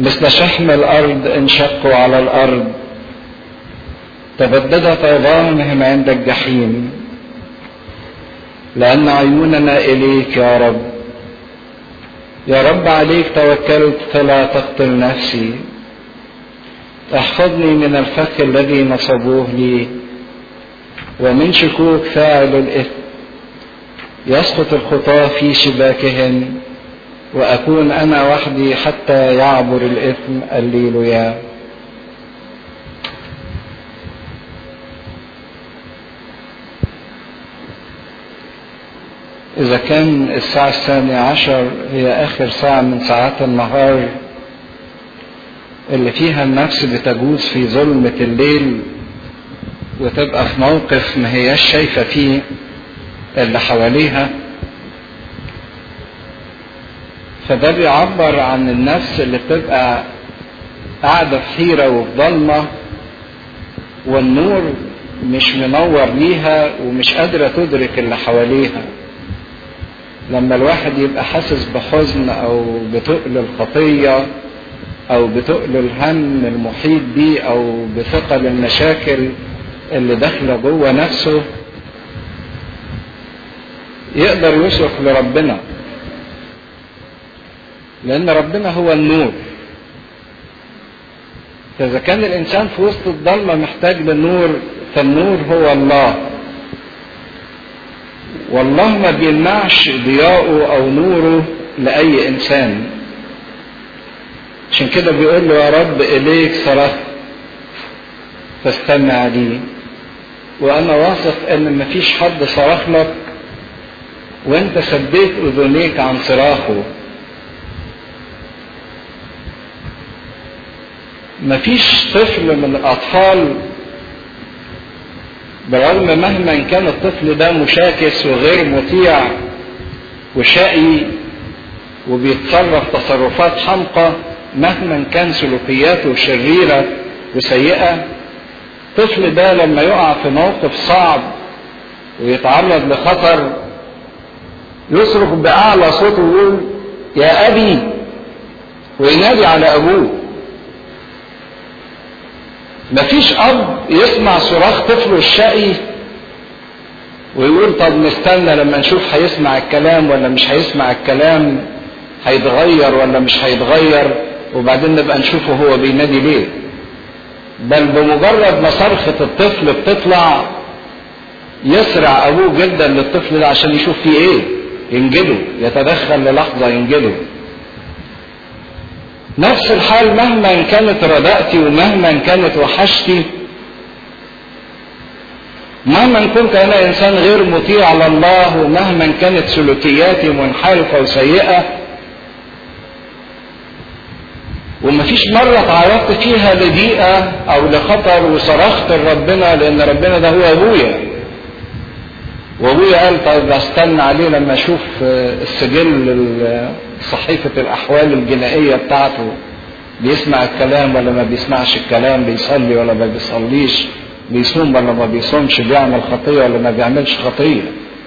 مثل شحم الأرض انشقوا على الأرض، تبددت عظامهم عند الجحيم. لأن عيوننا إليك يا رب، يا رب عليك توكلت فلا تقتل نفسي. احفظني من الفخ الذي نصبوه لي ومن شكوك فاعل الإثم. يسقط الخطاة في شباكهم وأكون أنا وحدي حتى يعبر الإثم. الليلويا. إذا كان الساعة 12 هي آخر ساعة من ساعات النهار اللي فيها النفس بتجوز في ظلمة الليل وتبقى في موقف ما هياش شايفة فيه اللي حواليها، فده بيعبر عن النفس اللي بتبقى قاعدة في حيرة وفي ضلمة والنور مش منور ليها ومش قادرة تدرك اللي حواليها. لما الواحد يبقى حاسس بحزن او بتقل الخطية او بتقل الهم المحيط بيه او بثقل المشاكل اللي داخله جوه نفسه، يقدر يصرخ لربنا، لان ربنا هو النور. فاذا كان الانسان في وسط الضلمه محتاج للنور، فالنور هو الله، والله ما بيمنعش ضياؤه او نوره لاي انسان. عشان كده بيقول له يا رب اليك صرخت فاستمع لي. وانا واثق ان مفيش حد صرخ لك وانت سديت اذنيك عن صراخه. مفيش طفل من الاطفال برغم مهما كان الطفل ده مشاكس وغير مطيع وشقي وبيتصرف تصرفات حمقى، مهما كان سلوكياته شريرة وسيئة، الطفل ده لما يقع في موقف صعب ويتعرض لخطر يصرخ بأعلى صوته ويقول يا أبي، وينادي على أبوه. مفيش أب يسمع صراخ طفله الشقي ويقول طب نستنى لما نشوف هيسمع الكلام ولا مش هيسمع الكلام، هيتغير ولا مش هيتغير، وبعدين نبقى نشوفه هو بينادي ليه. بل بمجرد ما صرخة الطفل بتطلع يسرع أبوه جدا للطفل ده عشان يشوف فيه إيه، ينجده، يتدخل للحظة ينجده. نفس الحال مهما كانت رداءتي ومهما كانت وحشتي، مهما كنت أنا إنسان غير مطيع لله، ومهما كانت سلوكياتي منحرفة وسيئة، ومفيش مرة تعرضت فيها لضيقة أو لخطر وصرخت لربنا، لأن ربنا ده هو أبويا. وأبويا قال طيب استنى عليه لما أشوف السجل صحيفة الأحوال الجنائية بتاعته، بيسمع الكلام ولا ما بيسمعش الكلام، بيصلي ولا ما بيصليش، بيصوم ولا ما بيصومش، بيعمل خطية ولا ما بيعملش خطية.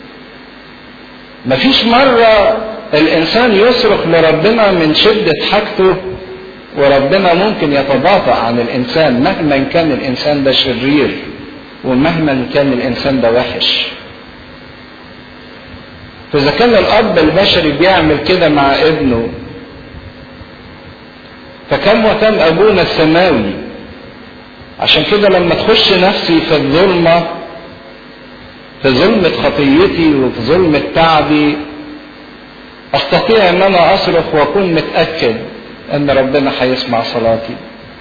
مفيش مرة الإنسان يصرخ لربنا من شدة حاجته وربنا ممكن يتباطأ عن الإنسان مهما كان الإنسان ده شرير ومهما كان الإنسان ده وحش. فإذا كان الأب البشري بيعمل كده مع ابنه، فكم وكم أبونا السماوي. عشان كده لما تخش نفسي في الظلمة، في ظلمة خطيتي وفي ظلمة تعبي، أستطيع أن أنا أصرخ وأكون متأكد أن ربنا هيسمع صلاتي.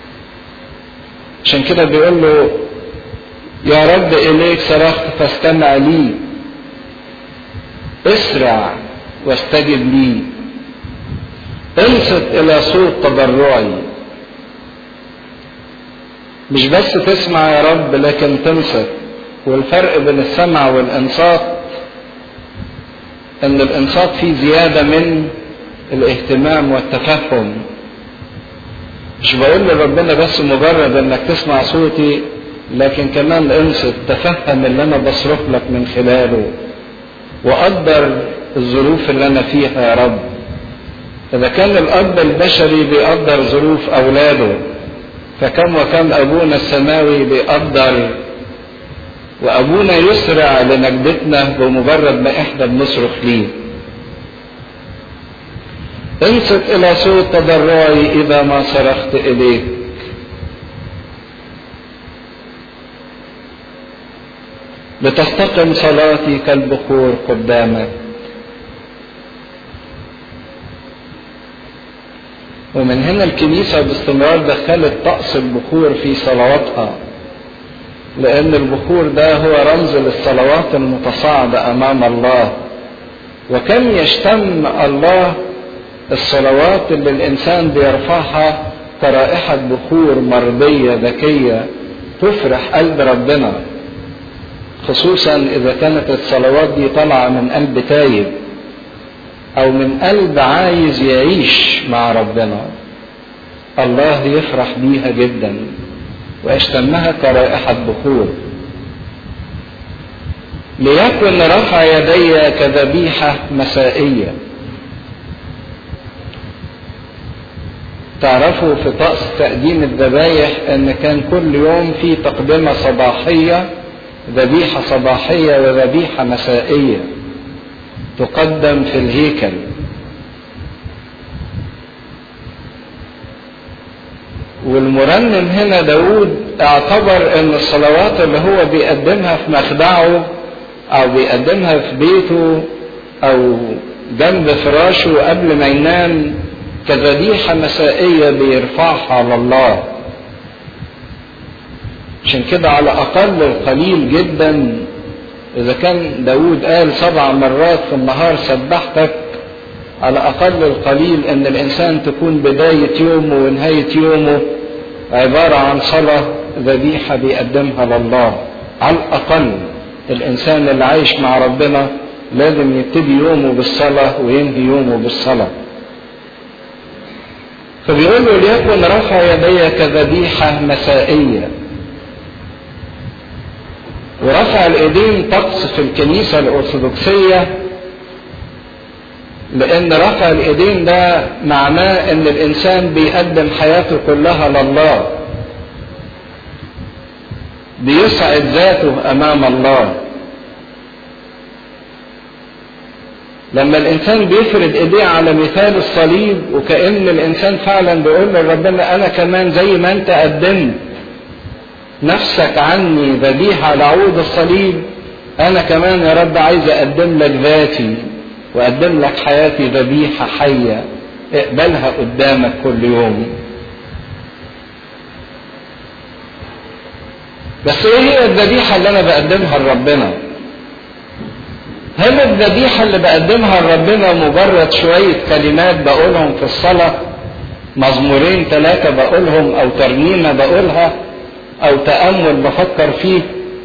عشان كده بيقول له يا رب إليك صرخت فاستمع لي، اسرع واستجب لي، انصت إلى صوت تضرعي. مش بس تسمع يا رب لكن تنصت. والفرق بين السمع والإنصات أن الإنصات فيه زيادة من الاهتمام والتفهم. مش بقول لربنا بس مجرد انك تسمع صوتي، لكن كمان انصت، تفهم اللي انا بصرخ لك من خلاله، وقدر الظروف اللي انا فيها يا رب. إذا كان الأب البشري بيقدر ظروف أولاده، فكم وكم أبونا السماوي بيقدر، وأبونا يسرع لنجدتنا بمجرد ما إحنا بنصرخ ليه. انصت إلى صوت تضرعي إذا ما صرخت إليك. لتستقم صلاتي كالبخور قدامك. ومن هنا الكنيسة باستمرار دخلت طقس البخور في صلواتها، لأن البخور ده هو رمز للصلوات المتصاعدة أمام الله. وكم يشتم الله الصلوات اللي الإنسان بيرفعها كرائحة بخور مرضية ذكية تفرح قلب ربنا، خصوصا إذا كانت الصلوات دي طالعة من قلب تايب أو من قلب عايز يعيش مع ربنا. الله يفرح بيها جدا ويشتمها كرائحة بخور. ليكن رفع يدي كذبيحة مسائية. تعرفوا في طقس تقديم الذبايح ان كان كل يوم في تقدمة صباحية، ذبيحة صباحية وذبيحة مسائية تقدم في الهيكل. والمرنم هنا داود اعتبر ان الصلوات اللي هو بيقدمها في مخدعه او بيقدمها في بيته او جنب فراشه قبل ما ينام كذبيحة مسائية بيرفعها لله. عشان كده على اقل القليل جدا، اذا كان داود قال 7 مرات في النهار سبحتك، على اقل القليل ان الانسان تكون بداية يومه ونهاية يومه عبارة عن صلاة ذبيحة بيقدمها لله. على الاقل الانسان اللي عايش مع ربنا لازم يبتدي يومه بالصلاة وينهي يومه بالصلاة. فبيقول له ليكن رفع يدي كذبيحة مسائية. ورفع الايدين طقس في الكنيسة الارثوذكسية، لان رفع الايدين ده معناه ان الانسان بيقدم حياته كلها لله، بيسعد ذاته امام الله. لما الانسان بيفرد ايديه على مثال الصليب، وكأن الانسان فعلا بيقول لربنا انا كمان زي ما انت قدمت نفسك عني ذبيحة على عود الصليب، انا كمان يا رب عايز اقدم لك ذاتي واقدم لك حياتي ذبيحة حية اقبلها قدامك كل يوم. بس ايه هي الذبيحة اللي انا بقدمها لربنا؟ هل الذبيحة اللي بقدمها لربنا مجرد شوية كلمات بقولهم في الصلاة، مزمورين 3 بقولهم او ترنيمة بقولها او تأمل بفكر فيه؟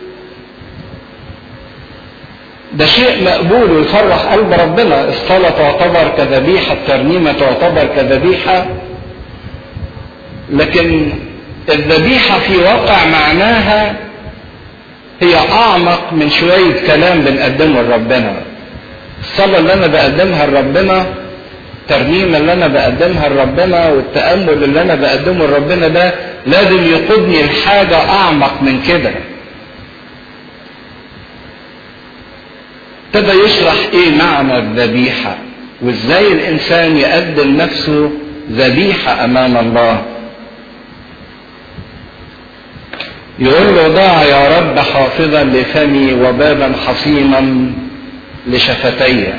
ده شيء مقبول ويفرح قلب ربنا. الصلاة تعتبر كذبيحة، الترنيمة تعتبر كذبيحة، لكن الذبيحة في واقع معناها هي أعمق من شوية كلام بنقدمه لربنا. الصلاة اللي أنا بقدمها لربنا، الترنيمة اللي أنا بقدمها لربنا، والتأمل اللي أنا بقدمه لربنا ده لازم يقودني لحاجة أعمق من كده. ابتدى يشرح ايه معنى الذبيحة وازاي الانسان يقدم نفسه ذبيحة امام الله. يقول له ضع يا رب حافظا لفمي وبابا حصينا لشفتي.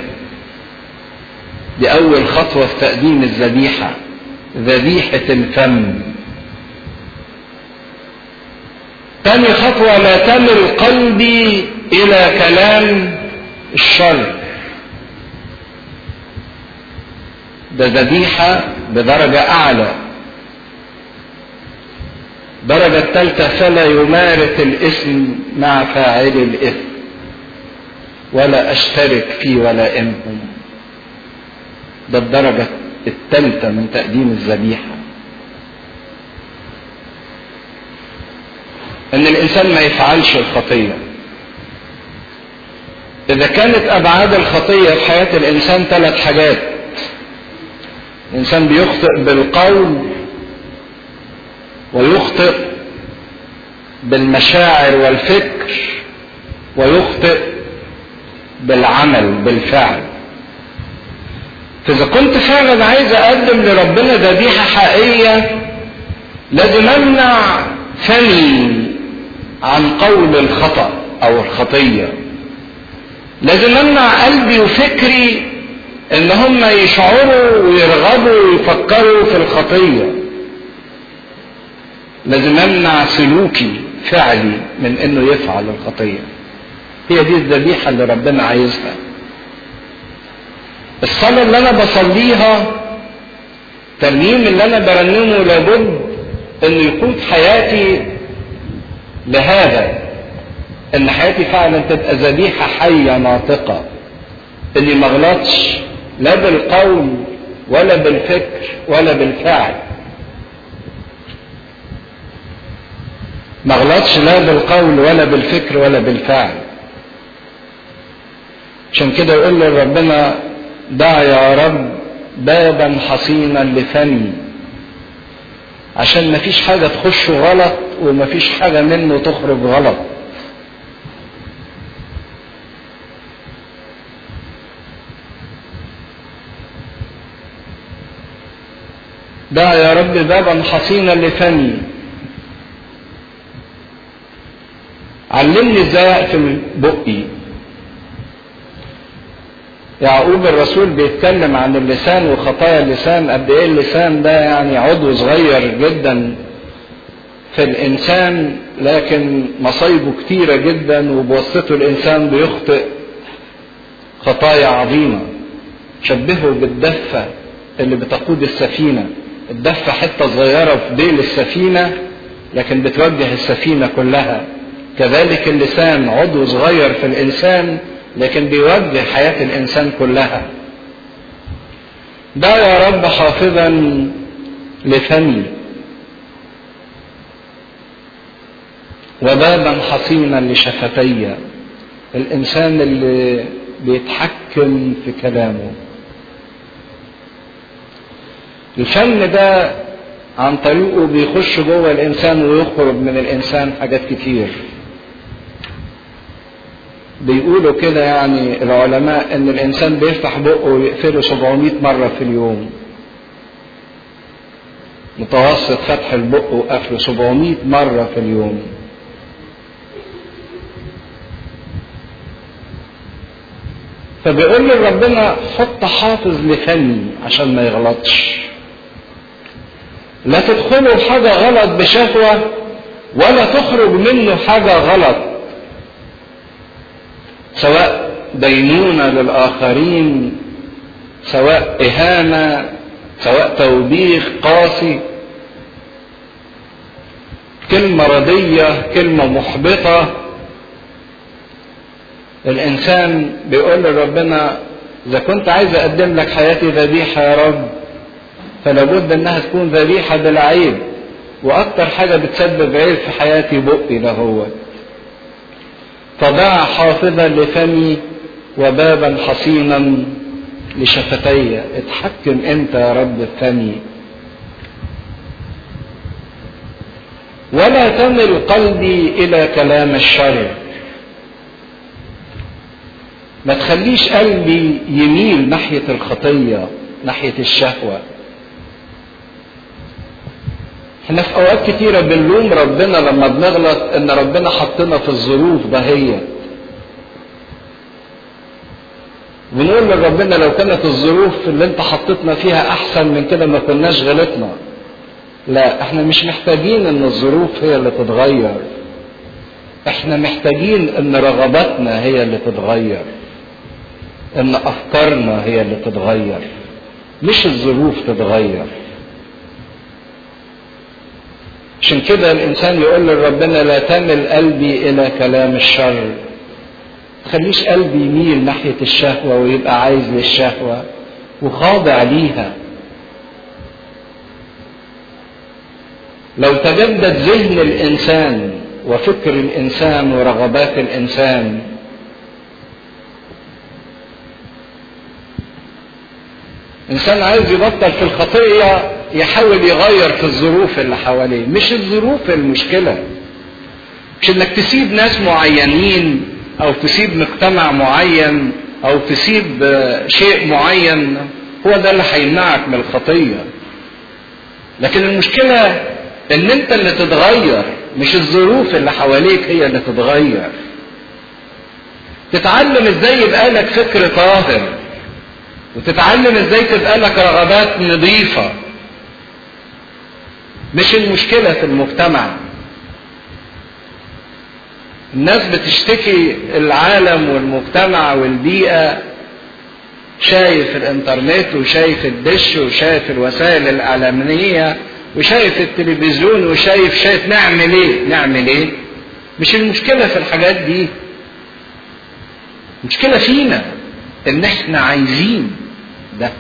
دي اول خطوة في تقديم الذبيحة، ذبيحة الفم. تاني خطوة لا تمل قلبي الى كلام الشر. ده ذبيحة بدرجة أعلى. درجة الثالثة فلا يمارس الإثم مع فاعل الإثم ولا أشترك فيه ولا إمهم. ده الدرجة الثالثة من تقديم الذبيحة، إن الإنسان ما يفعلش الخطية. إذا كانت أبعاد الخطية في حياة الإنسان 3 حاجات: الإنسان بيخطئ بالقول ويخطئ بالمشاعر والفكر ويخطئ بالعمل بالفعل. فإذا كنت فعلا عايز أقدم لربنا ذبيحة حقيقية لازم أمنع فمي عن قول الخطأ أو الخطية. لازم أمنع قلبي وفكري إن هم يشعروا ويرغبوا ويفكروا في الخطية. لازم أمنع سلوكي فعلي من إنه يفعل الخطية. هي دي الذبيحة اللي ربنا عايزها. الصلاة اللي أنا بصليها، الترنيم اللي أنا برنمه، لابد إنه يكون حياتي لهذا، إن حياتي فعلا تبقى ذبيحة حية ناطقة، إني ما اغلطش لا بالقول ولا بالفكر ولا بالفعل. ما اغلطش لا بالقول ولا بالفكر ولا بالفعل. عشان كده يقول لربنا: دع يا رب بابا حصينا لفمي، عشان مفيش حاجة تخش غلط ومفيش حاجة منه تخرج غلط. دع يا رب بابا حصينا لفمي، علمني ازاي اقفل بقي. يعقوب الرسول بيتكلم عن اللسان وخطايا اللسان، قد ايه اللسان ده يعني عضو صغير جدا في الانسان، لكن مصايبه كتيرة جدا، وبواسطته الانسان بيخطئ خطايا عظيمة. شبهه بالدفة اللي بتقود السفينة. الدفة حتة صغيرة في ديل السفينة لكن بتوجه السفينة كلها. كذلك اللسان عضو صغير في الانسان لكن بيوجه حياة الانسان كلها. دع يا رب حافظا لفمي وبابا حصينا لشفتي. الانسان اللي بيتحكم في كلامه. الفم ده عن طريقه بيخش جوه الانسان ويخرج من الانسان حاجات كتير. بيقولوا كده يعني العلماء ان الانسان بيفتح بقه ويقفله 700 مرة في اليوم. متوسط فتح البق وقفله 700 مرة في اليوم. فبيقول لي ربنا: حط حافظ لفمي عشان ما يغلطش. لا تدخلوا حاجة غلط بشهوة ولا تخرج منه حاجة غلط، سواء دينونة للآخرين، سواء إهانة، سواء توبيخ قاسي، كلمة ردية، كلمة محبطة. الإنسان بيقول لربنا: إذا كنت عايز أقدم لك حياتي ذبيحة يا رب، فلابد أنها تكون ذبيحة بلا عيب. وأكتر حاجة بتسبب عيب في حياتي بقي ده هو. فضع حافظا لفمي وبابا حصينا لشفتي. اتحكم انت يا رب بفمي. ولا تمل قلبي الى كلام الشر. ما تخليش قلبي يميل ناحية الخطية، ناحية الشهوة. احنا في اوقات كتيرة بنلوم ربنا لما بنغلط ان ربنا حطنا في الظروف دهية. بنقول لربنا: لو كانت الظروف اللي انت حطتنا فيها احسن من كده ما كناش غلطنا. لا، احنا مش محتاجين ان الظروف هي اللي تتغير. احنا محتاجين ان رغباتنا هي اللي تتغير، ان افكارنا هي اللي تتغير، مش الظروف تتغير. عشان كده الانسان يقول لربنا: لا تمل قلبي الى كلام الشر. تخليش قلبي يميل ناحية الشهوة ويبقى عايز للشهوة وخاضع ليها. لو تجدد ذهن الانسان وفكر الانسان ورغبات الانسان انسان عايز يبطل في الخطية يحاول يغير في الظروف اللي حواليه. مش الظروف المشكلة، مش انك تسيب ناس معينين او تسيب مجتمع معين او تسيب شيء معين هو ده اللي هيمنعك من الخطية. لكن المشكلة ان انت اللي تتغير، مش الظروف اللي حواليك هي اللي تتغير. تتعلم ازاي يبقى لك فكر طاهر، وتتعلم ازاي تبقى لك رغبات نظيفة. مش المشكلة في المجتمع. الناس بتشتكي العالم والمجتمع والبيئة، شايف الانترنت وشايف الدش وشايف الوسائل الاعلامية وشايف التلفزيون وشايف نعمل ايه. مش المشكلة في الحاجات دي، المشكلة فينا ان احنا عايزين ده.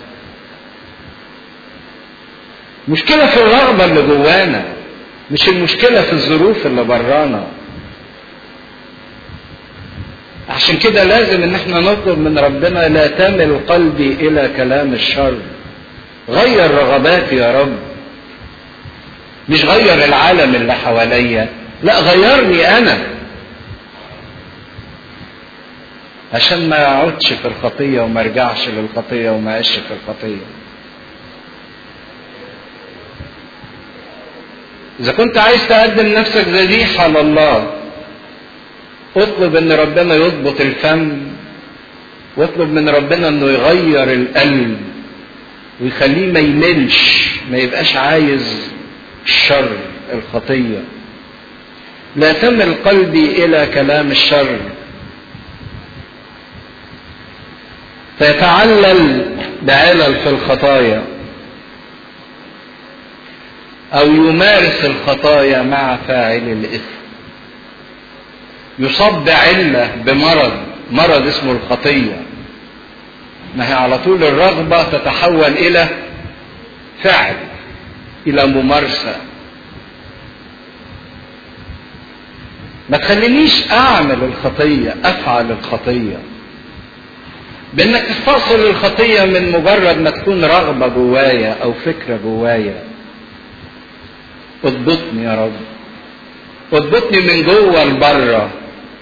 مشكلة في الرغبة اللي جوانا، مش المشكلة في الظروف اللي برانا. عشان كده لازم ان احنا نطلب من ربنا لا تمل قلبي الى كلام الشر. غير رغباتي يا رب، مش غير العالم اللي حواليا، لا غيرني انا عشان ما اقعدش في الخطية وما ارجعش للخطية وما اعيش في الخطية. اذا كنت عايز تقدم نفسك ذبيحة لله، اطلب ان ربنا يضبط الفم، واطلب من ربنا انه يغير القلب ويخليه ما يملش، ما يبقاش عايز الشر الخطية. لا تمل قلبي الى كلام الشر فيتعلل بعلل في الخطايا او يمارس الخطايا مع فاعل الاثم. يصاب بعلة بمرض اسمه الخطية. ما هي على طول الرغبة تتحول الى فعل، الى ممارسة. ما تخلينيش اعمل الخطية، افعل الخطية، بانك تفصل الخطية من مجرد ما تكون رغبة جوايا او فكرة جوايا. اضبطني يا رب، اضبطني من جوه لبره،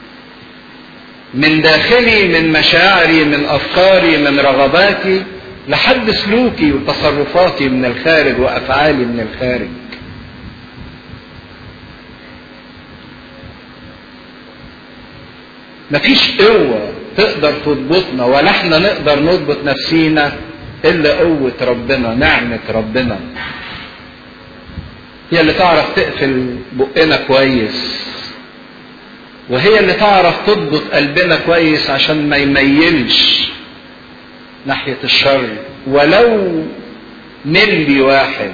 من داخلي، من مشاعري، من افكاري، من رغباتي، لحد سلوكي وتصرفاتي من الخارج وافعالي من الخارج. مفيش قوة تقدر تضبطنا ولا احنا نقدر نضبط نفسينا الا قوة ربنا، نعمة ربنا هي اللي تعرف تقفل بقنا كويس، وهي اللي تعرف تضبط قلبنا كويس عشان ما يميلش ناحية الشر ولو ملي واحد.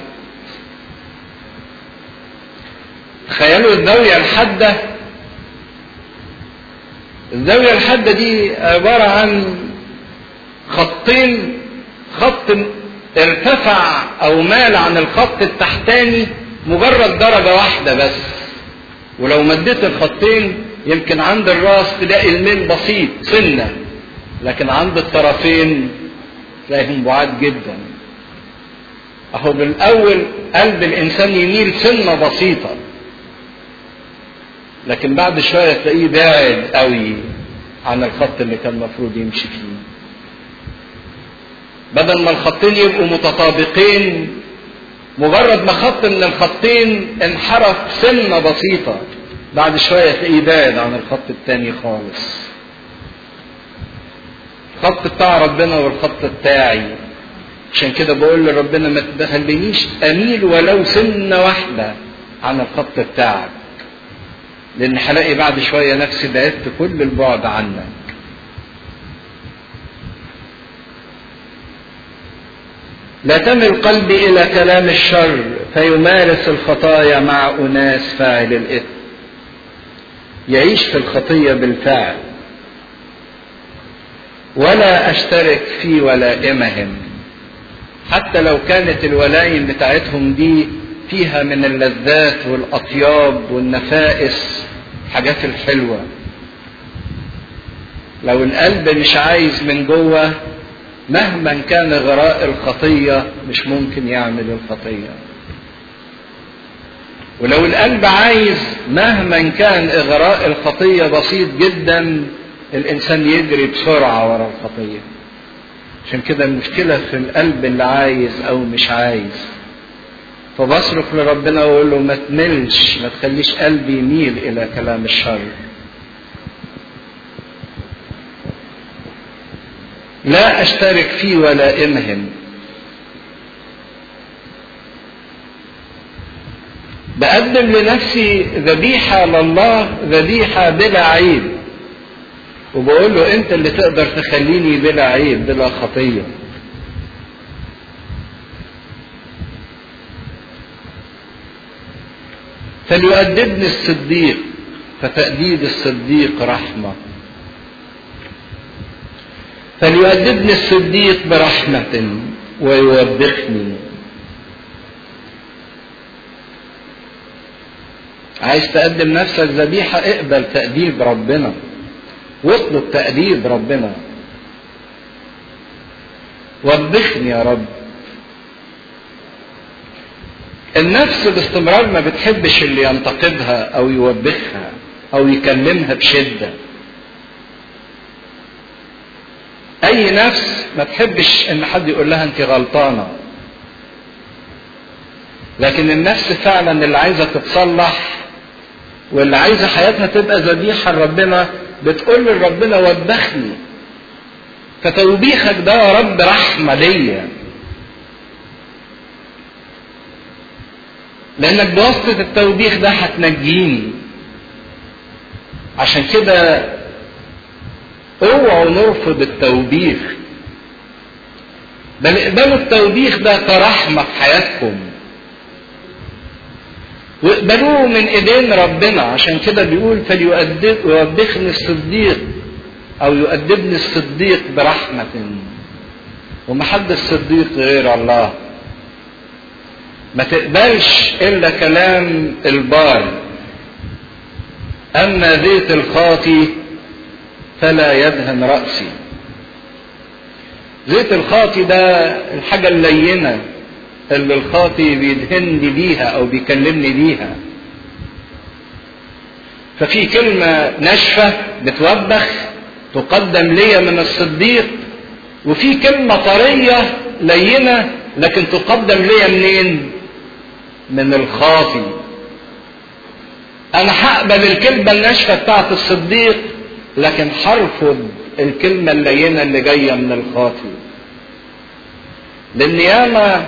تخيلوا الزاوية الحادة. الزاوية الحادة دي عبارة عن خطين، خط ارتفع او مال عن الخط التحتاني مجرد درجة واحدة بس، ولو مديت الخطين يمكن عند الراس تلاقي الميل بسيط سنة، لكن عند الطرفين تلاقيهم بعاد جدا. اهو بالاول قلب الانسان يميل سنة بسيطة، لكن بعد شوية تلاقيه بعد قوي عن الخط اللي كان المفروض يمشي فيه. بدل ما الخطين يبقوا متطابقين، مجرد ما خط من الخطين انحرف سنة بسيطة بعد شوية تلاقيه بعد عن الخط التاني خالص. الخط بتاع ربنا والخط بتاعي. عشان كده بقول لربنا ما تخلينيش اميل ولو سنة واحدة عن الخط بتاعك، لان هلاقي بعد شوية نفسي بعدت كل البعد عنك. لا تمل قلبي الى كلام الشر فيمارس الخطايا مع اناس فاعل الاثم. يعيش في الخطية بالفعل ولا اشترك في ولائمهم، حتى لو كانت الولائم بتاعتهم دي فيها من اللذات والاطياب والنفائس الحاجات الحلوة. لو القلب مش عايز من جوه مهما كان غراء الخطية مش ممكن يعمل الخطية. ولو القلب عايز مهما كان إغراء الخطية بسيط جدا، الإنسان يجري بسرعة ورا الخطية. عشان كده المشكلة في القلب اللي عايز أو مش عايز. فبصرخ لربنا وأقول له ما تملش، ما تخليش قلبي يميل إلى كلام الشر. لا أشترك فيه ولا أمهن. بقدم لنفسي ذبيحة لله، ذبيحة بلا عيب، وبقول له أنت اللي تقدر تخليني بلا عيب بلا خطية. فليؤدبني الصديق، فتأديب الصديق رحمة. فليؤدبني الصديق برحمة ويوبخني. عايز تقدم نفسك ذبيحة، اقبل تأديب ربنا واطلب تأديب ربنا. وبخني يا رب. النفس باستمرار ما بتحبش اللي ينتقدها او يوبخها او يكلمها بشدة. اي نفس ما تحبش ان حد يقول لها انت غلطانة. لكن النفس فعلا اللي عايزة تتصلح واللي عايزة حياتها تبقى ذبيحة لربنا بتقول لربنا وبخني. فتوبيخك ده يا رب رحمة ليا، لانك بواسطة التوبيخ ده هتنجيني. عشان كده اوعوا نرفض التوبيخ، بل اقبلوا التوبيخ ده كرحمة في حياتكم، واقبلوه من ايدين ربنا. عشان كده بيقول فليوبخني الصديق او يؤدبني الصديق برحمة. ومحدش صديق غير الله. ما تقبلش الا كلام البار. اما زيت الخاطي فلا يدهن رأسي. زيت الخاطي ده الحاجة اللينة اللي الخاطي بيدهنني بيها او بيكلمني بيها. ففي كلمة ناشفة بتوبخ تقدم لي من الصديق، وفي كلمة طرية لينة لكن تقدم لي منين؟ من الخاطي. انا هقبل الكلمة الناشفة بتاعت الصديق، لكن هرفض الكلمة اللينة اللي جاية من الخاطي. لان ياما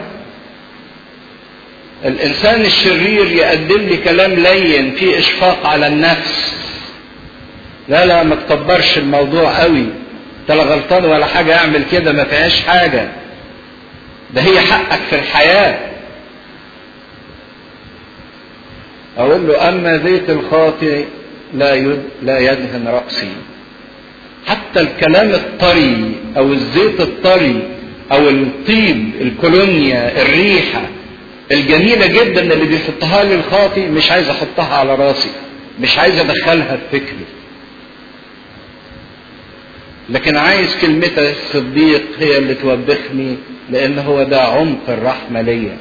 الانسان الشرير يقدم لي كلام لين فيه اشفاق على النفس. لا ما تكبرش الموضوع قوي، انت لا غلطان ولا حاجة، اعمل كده ما فيهاش حاجة، ده هي حقك في الحياة. اقول له اما زيت الخاطئ لا يدهن رأسي. حتى الكلام الطري او الزيت الطري او الطيب، الكولونيا، الريحة الجميلة جدا اللي بيحطها لي الخاطئ مش عايز احطها على راسي، مش عايز ادخلها في فكري، لكن عايز كلمة الصديق هي اللي توبخني، لان هو ده عمق الرحمة ليا.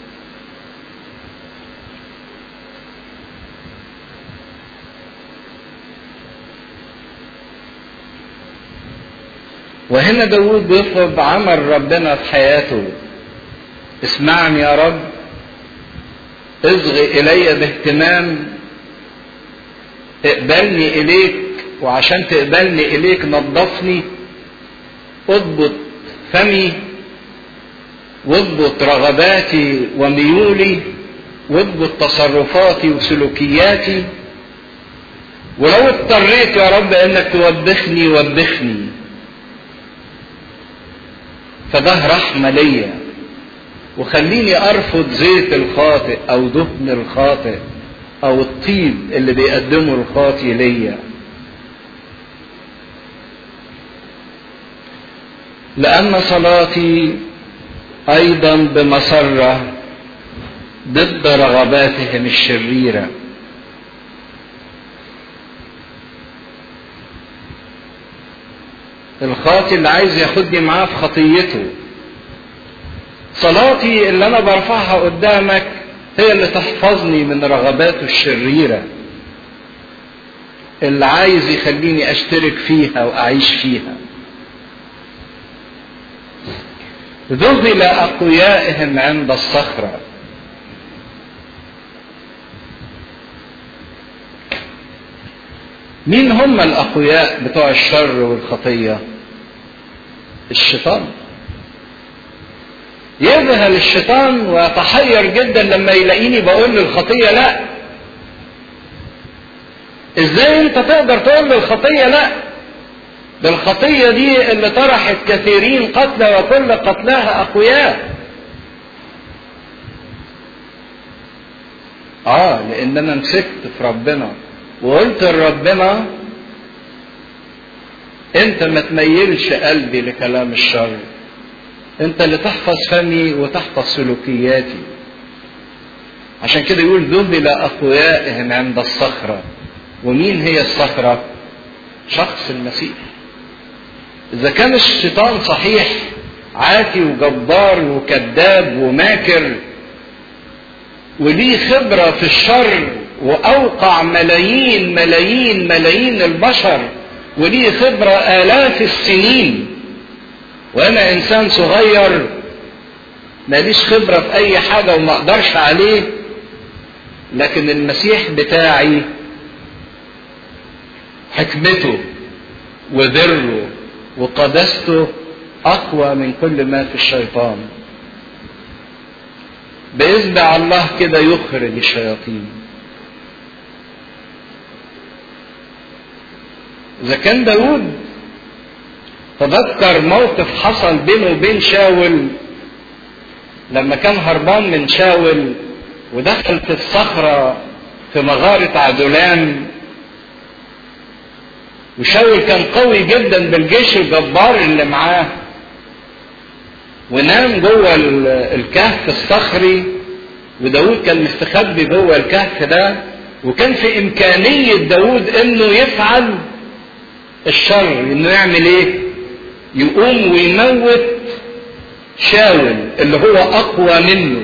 وهنا داود بيطلب عمل ربنا في حياته. اسمعني يا رب، اصغي الي باهتمام، اقبلني اليك، وعشان تقبلني اليك نظفني، اضبط فمي واضبط رغباتي وميولي واضبط تصرفاتي وسلوكياتي. ولو اضطريت يا رب انك توبخني وبخني، فده رحمة ليا. وخليني ارفض زيت الخاطئ او دهن الخاطئ او الطيب اللي بيقدمه الخاطئ ليا. لان صلاتي ايضا بمسرة ضد رغباتهم الشريرة. الخاطي اللي عايز ياخدني معاه في خطيته. صلاتي اللي انا برفعها قدامك هي اللي تحفظني من رغباته الشريرة اللي عايز يخليني اشترك فيها واعيش فيها. ذهل اقويائهم عند الصخرة. مين هم الاقوياء بتوع الشر والخطية؟ الشيطان. يذهل الشيطان ويتحير جدا لما يلاقيني بقول للخطية لا. ازاي انت تقدر تقول للخطية لا؟ ده الخطية دي اللي طرحت كثيرين قتلى وكل قتلاها اقوياء. لان انا مسكت في ربنا وقلت لربنا انت ما تميلش قلبي لكلام الشر، انت اللي تحفظ فمي وتحفظ سلوكياتي. عشان كده يقول ذهل اقويائهم عند الصخرة. ومين هي الصخرة؟ شخص المسيح. اذا كان الشيطان صحيح عاتي وجبار وكذاب وماكر وليه خبرة في الشر واوقع ملايين ملايين ملايين البشر وليه خبرة آلاف السنين، وانا انسان صغير ماليش خبرة في اي حاجة وما اقدرش عليه، لكن المسيح بتاعي حكمته وذره وقدسته اقوى من كل ما في الشيطان. بإصبع الله كده يخرج الشياطين. اذا كان داود تذكر موقف حصل بينه وبين شاول لما كان هربان من شاول ودخل في الصخرة في مغارة عدولان، وشاول كان قوي جدا بالجيش الجبار اللي معاه، ونام جوه الكهف الصخري، وداود كان مستخبي جوه الكهف ده، وكان في امكانية داود انه يفعل الشر. انه يعمل ايه؟ يقوم ويموت شاول اللي هو اقوى منه.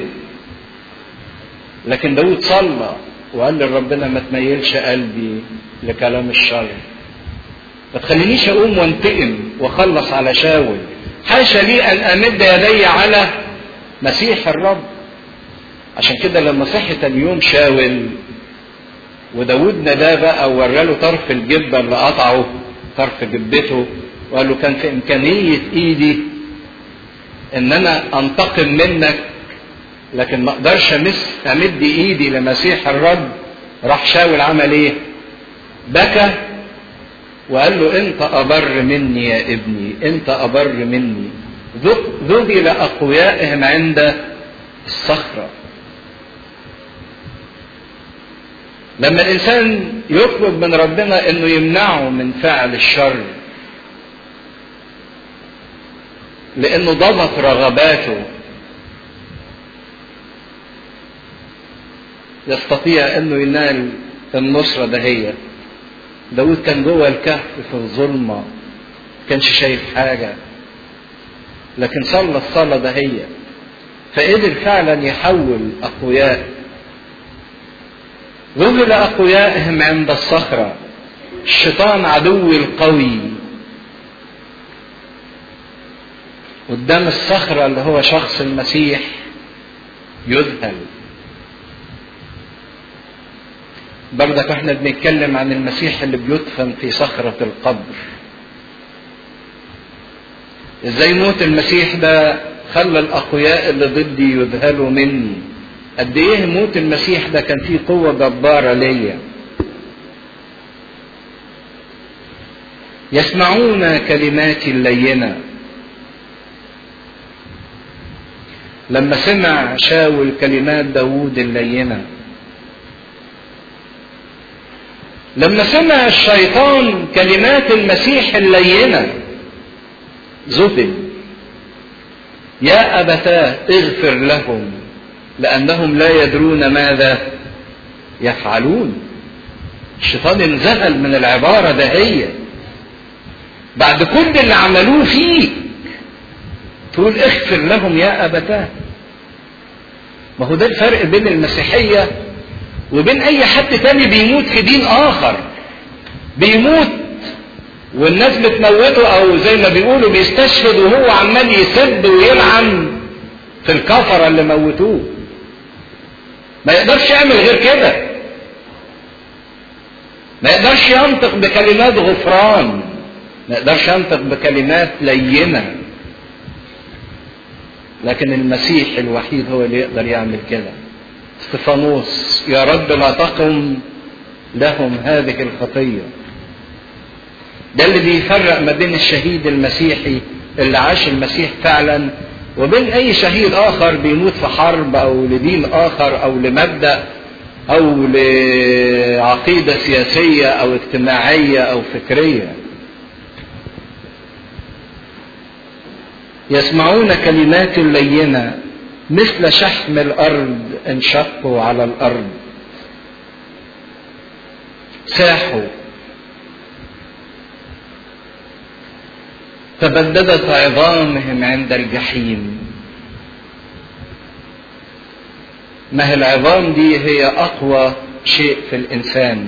لكن داود صلى وقال لربنا ما تميلش قلبي لكلام الشر، ما تخلينيش اقوم وانتقم واخلص على شاول. حاشا لي ان امد يدي على مسيح الرب. عشان كده لما صحي تاني يوم شاول وداود نداه بقى ووراله طرف الجبه اللي قطعه، طرف جبته، وقال له كان في امكانيه ايدي ان انا انتقم منك، لكن ما اقدرش امد ايدي لمسيح الرب. راح شاول عمل ايه؟ بكى وقال له انت ابر مني يا ابني، انت ابر مني. ذهل اقويائهم عند الصخرة. لما الانسان يطلب من ربنا انه يمنعه من فعل الشر لانه ضبط رغباته، يستطيع انه ينال النصرة دهية. داود كان جوه الكهف في الظلمة، ما كانش شايف حاجة، لكن صلى الصلاة دهية فقدر فعلا يحول اقوياء. ذهل اقويائهم عند الصخرة. الشيطان عدو القوي قدام الصخرة اللي هو شخص المسيح يذهل. برضك احنا بنتكلم عن المسيح اللي بيدفن في صخرة القبر. ازاي موت المسيح ده خلى الاقوياء اللي ضدي يذهلوا مني. قد ايه موت المسيح ده كان فيه قوة جبارة ليا. يسمعون كلماتي اللينة. لما سمع شاول كلمات داود اللينة، لما سمع الشيطان كلمات المسيح اللينة ذهل. يا أبتاه اغفر لهم لأنهم لا يدرون ماذا يفعلون. الشيطان انذهل من العبارة دهية. بعد كل اللي عملوه فيك تقول اغفر لهم يا أبتاه. ما هو ده الفرق بين المسيحية وبين أي حد تاني بيموت في دين آخر. بيموت والناس بتموته، أو زي ما بيقولوا بيستشهد وهو عمال يسب ويلعن في الكفرة اللي موتوه. ما يقدرش يعمل غير كده. ما يقدرش ينطق بكلمات غفران، ما يقدرش ينطق بكلمات لينة. لكن المسيح الوحيد هو اللي يقدر يعمل كده. استفانوس: يا رب لا تقم لهم هذه الخطية. ده اللي بيفرق ما بين الشهيد المسيحي اللي عاش المسيح فعلا وبين اي شهيد اخر بيموت في حرب او لدين اخر او لمبدأ او لعقيدة سياسية او اجتماعية او فكرية. يسمعون كلمات لينة مثل شحم الارض انشقوا على الارض. ساحوا، تبددت عظامهم عند الجحيم. ما هي العظام دي؟ هي اقوى شيء في الانسان.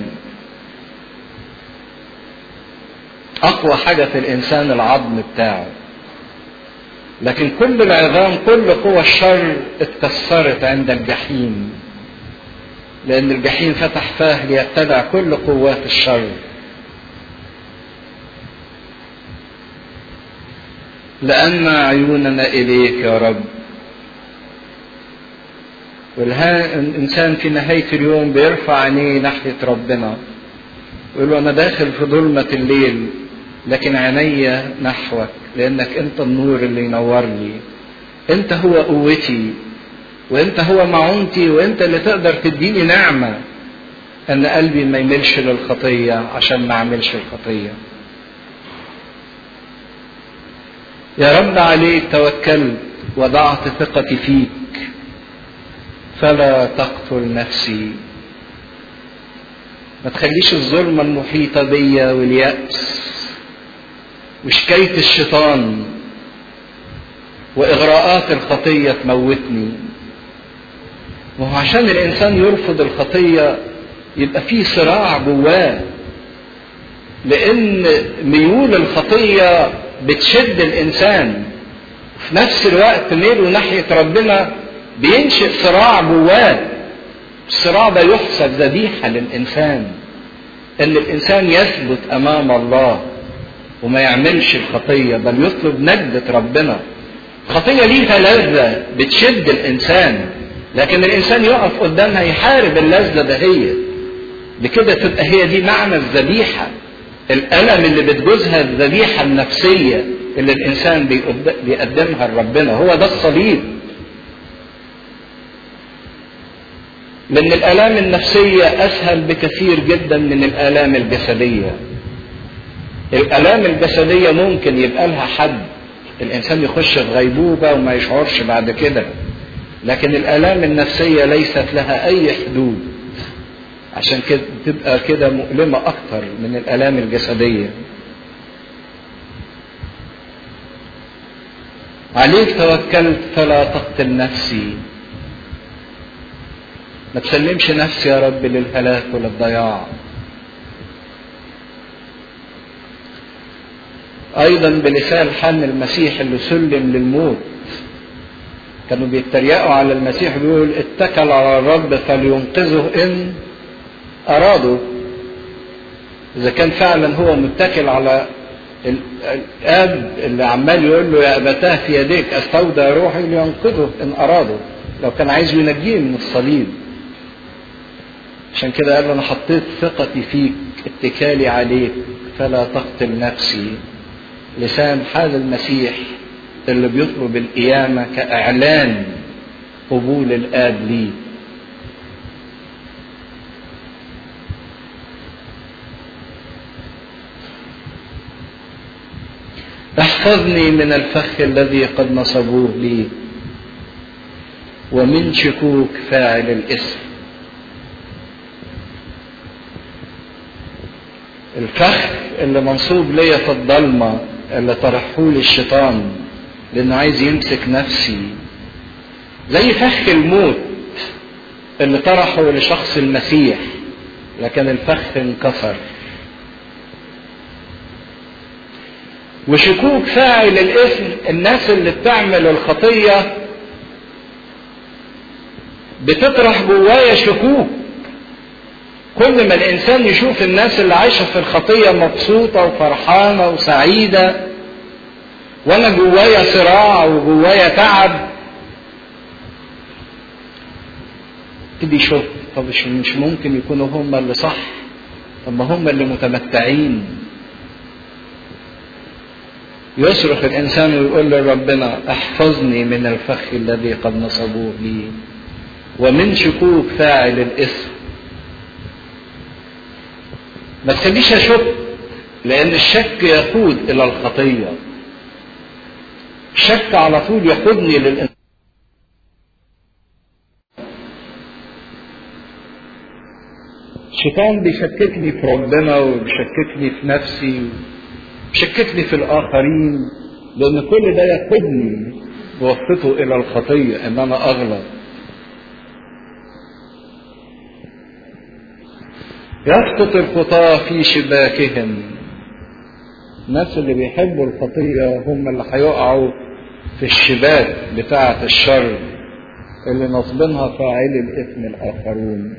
اقوى حاجة في الانسان العظم بتاعه. لكن كل العظام، كل قوى الشر اتكسرت عند الجحيم، لان الجحيم فتح فاه ليبتدع كل قوات الشر. لأن عيوننا إليك يا رب. والإنسان في نهاية اليوم بيرفع عينيه ناحية ربنا ويقول له: أنا داخل في ظلمة الليل لكن عيني نحوك، لأنك أنت النور اللي ينور لي. أنت هو قوتي، وأنت هو معونتي، وأنت اللي تقدر تديني نعمة أن قلبي ما يملش للخطية عشان ما أعملش الخطية. يا رب عليك توكلت وضعت ثقتي فيك، فلا تقتل نفسي. ما تخليش الظلمة المحيطة بيا واليأس وشكاية الشيطان وإغراءات الخطية تموتني. وهو عشان الإنسان يرفض الخطية يبقى فيه صراع جواه، لأن ميول الخطية بتشد الإنسان، وفي نفس الوقت ميله ناحية ربنا بينشئ صراع جواه. الصراع ده يحسب ذبيحة للإنسان، إن الإنسان يثبت أمام الله وما يعملش الخطية بل يطلب نجدة ربنا. الخطية ليها لذة بتشد الإنسان، لكن الإنسان يقف قدامها يحارب اللذة دهية. بكده تبقى هي دي معنى الذبيحة، الألم اللي بتجوزها الذبيحة النفسية اللي الإنسان بيقدمها لربنا. هو ده الصليب. لأن الآلام النفسية أسهل بكثير جدا من الآلام الجسدية. الآلام الجسدية ممكن يبقى لها حد، الإنسان يخش في غيبوبة وما يشعرش بعد كده، لكن الآلام النفسية ليست لها أي حدود، عشان كده تبقى كده مؤلمة أكتر من الآلام الجسدية. عليك توكلت فلا تقتل نفسي. ما تسلمش نفسي يا رب للهلاك وللضياع. أيضا بلسان حال المسيح اللي سلم للموت، كانوا بيتريقوا على المسيح بيقول: اتكل على الرب فلينقذه إن أرادوا. إذا كان فعلا هو متكل على الآب اللي عمال يقول له: يا أبتاه في يديك أستودع روحي، لينقذه إن أرادوا. لو كان عايز ينجيه من الصليب. عشان كده قال له: أنا حطيت ثقتي فيك، اتكالي عليك، فلا تقتل نفسي. لسان حال المسيح اللي بيطلب القيامة كإعلان قبول الآب ليه. احفظني من الفخ الذي قد نصبوه لي ومن شكوك فاعل الإثم. الفخ اللي منصوب ليا في الضلمة اللي طرحهولي الشيطان لانه عايز يمسك نفسي، زي فخ الموت اللي طرحه لشخص المسيح لكن الفخ انكسر. وشكوك فاعل الاثم، الناس اللي بتعمل الخطية بتطرح جوايا شكوك. كل ما الانسان يشوف الناس اللي عايشة في الخطية مبسوطة وفرحانة وسعيدة وانا جوايا صراع وجوايا تعب، تبي يشوف طب مش ممكن يكونوا هم اللي صح، طب ما هم اللي متمتعين. يصرخ الانسان ويقول لربنا احفظني من الفخ الذي قد نصبوه لي ومن شكوك فاعل الاثم. ما تخليش اشك، لان الشك يقود الى الخطيه. الشك على طول يقودني للانسان. الشيطان بيشككني في ربنا وبيشككني في نفسي وبيشككني في الآخرين، لأن كل ده يقودني بواسطته إلى الخطية، إن أنا أغلط. يسقط الخطاة في شباكهم. الناس اللي بيحبوا الخطية هم اللي هيقعوا في الشباك بتاعة الشر اللي نصبنها فاعلي الإثم الآخرون.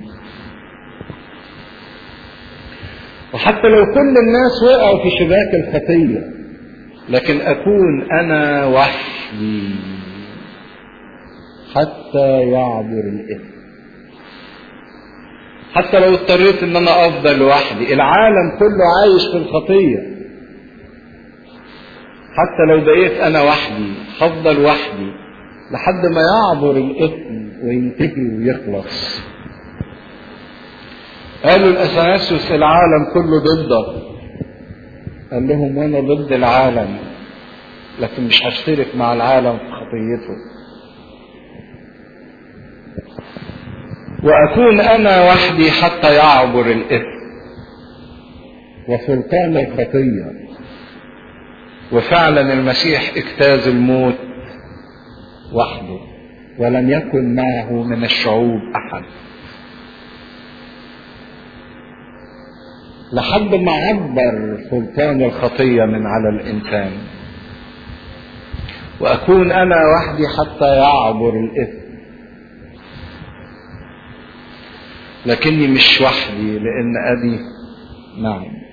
وحتى لو كل الناس وقعوا في شباك الخطية لكن أكون أنا وحدي حتى يعبر الإثم. حتى لو اضطريت ان انا افضل لوحدي، العالم كله عايش في الخطية، حتى لو بقيت انا وحدي هفضل وحدي لحد ما يعبر الاثم وينتهي ويخلص. قالوا الأثناسيوس العالم كله ضدك، قال لهم انا ضد العالم لكن مش هشترك مع العالم في خطيته، وأكون أنا وحدي حتى يعبر الإثم وسلطان الخطية. وفعلا المسيح اجتاز الموت وحده ولم يكن معه من الشعوب أحد، لحد ما عبر سلطان الخطية من على الإنسان. وأكون أنا وحدي حتى يعبر الإثم، لكني مش وحدي لأن أبي معي.